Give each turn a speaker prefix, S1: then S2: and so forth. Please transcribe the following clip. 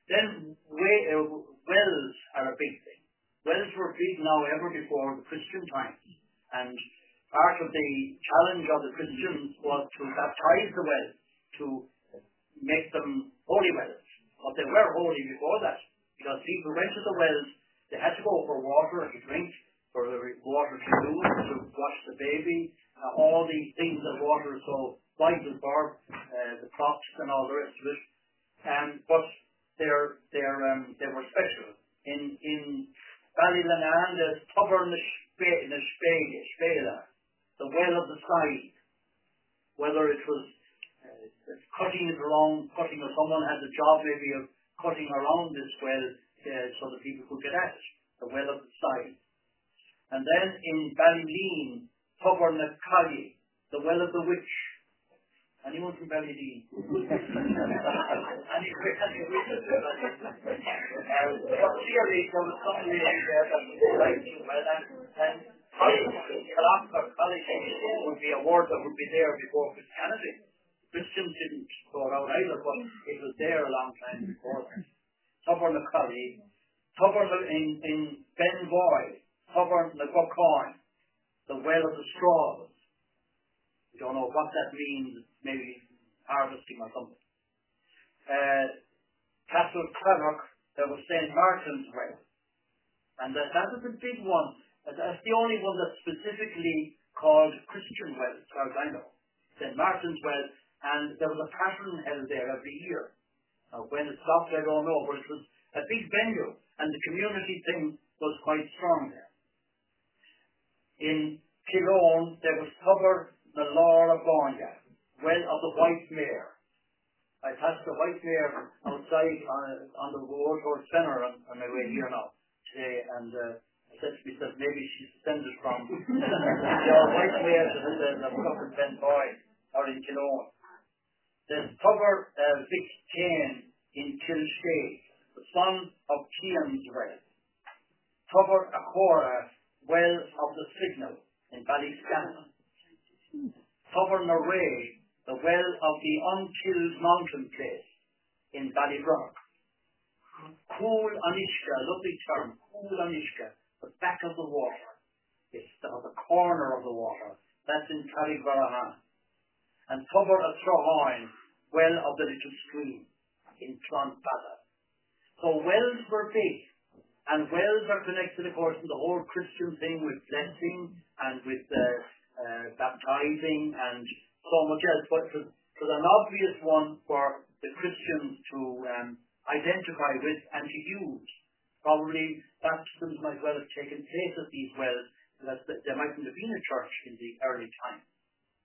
S1: Then wells are a big thing. Wells were big now ever before the Christian times. And part of the challenge of the Christians was to baptize the wells, to make them holy wells. But they were holy before that, because people went to the wells, they had to go for water to drink, for water to use, to wash the baby, all these things that water is so vital for, the crops and all the rest of it. But they were special. In Ballylannan, there's Tubber na Spela, the well of the side. Whether it was cutting it around, or someone had the job maybe of cutting around this well so that people could get at it, the well of the side. And then in Ballyleen, Tubber na Collie, the well of the witch. Anyone from Ballyleen? But clearly there was something really there that was like well, and College would be a word that would be there before Christianity. Christians didn't throw it out either, but it was there a long time before that. Tubber na Collie, Tubber in Benvoy, Tubber na Buckhorn, the well of the straws. We don't know what that means, maybe harvesting or something. Castle Crannock, there was St. Martin's Well. And that was a big one. That's the only one that's specifically called Christian Well, as far as I know. St. Martin's Well, and there was a pattern held there every year. Now, when it stopped, I don't know, but it was a big venue, and the community thing was quite strong there. In Killone, there was Tubber na Laura Bonya, Well of the White Mare. I passed the White Mare outside on the road towards Fenner on my way here now today, and I said to myself, maybe she's descended from the White Mare that was up in Benboy or in Killone. There's Tubber Vic Kane in Kilshade, the son of Kian's Well. Tubber Achora, Well of the Signal in Ballyscannon. Tubber na Ray, the well of the unkilled mountain place in Ballybrook. Cool Anishka, lovely term, Cool Anishka, the back of the water. It's the corner of the water. That's in Carrigbarahan. And Tubber a Trohoin, well of the little stream in Clonfada. So wells were big. And wells are connected, of course, to the whole Christian thing with blessing and with baptizing and so much else. But it was an obvious one for the Christians to identify with and to use. Probably baptisms might well have taken place at these wells, because there mightn't have been a church in the early times.